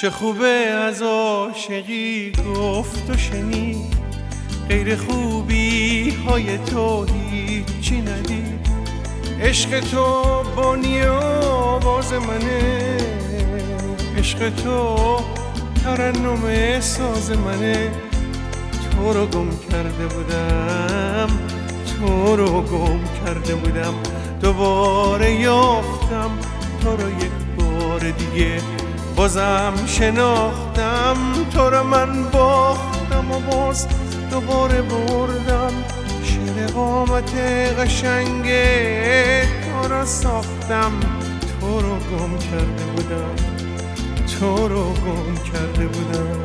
چه خوبه از عاشقی گفت و شنید، غیر خوبی های تو هیچی ندید. عشق تو بانی آواز منه، عشق تو ترنم ساز منه. تو رو گم کرده بودم، تو رو گم کرده بودم، دوباره یافتم تو رو یک بار دیگه. بازم شناختم تو رو من باختم و باز دوباره بردم. شعر قامت قشنگه تو رو ساختم، تو رو گم کرده بودم، تو رو گم کرده بودم.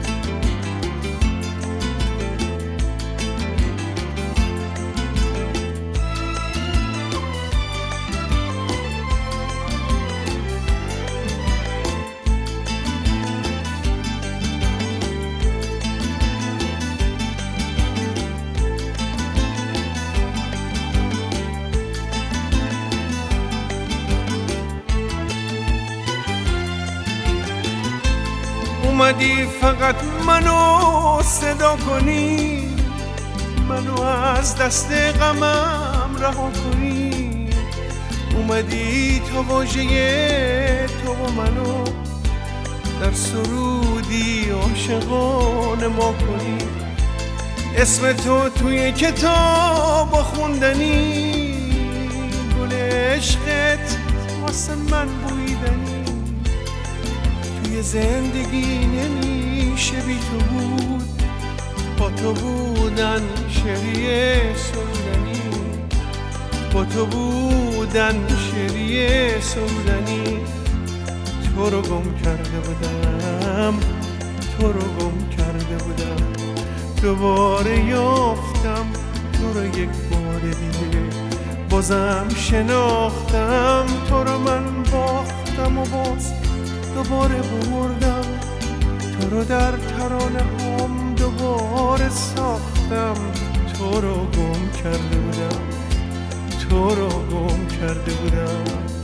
اومدی فقط منو صدا کنی، منو از دست غمم رها کنی. اومدی تا واژه تو و منو در سرودی عاشقانه ما کنی. اسم تو توی کتاب خوندنی، گل عشقت واسه من بویدنی. توی زندگی نمیشه بی تو بود، با تو بودن شعریه سرودنی، با تو بودن شعریه سرودنی. تو رو گم کرده بودم، تو رو گم کرده بودم، دوباره یافتم تو رو یک بار دیگه. بازم شناختم تو رو من باختم و باز دوباره بردم. تو رو در ترانه هم دوباره ساختم، تو رو گم کرده بودم، تو رو گم کرده بودم.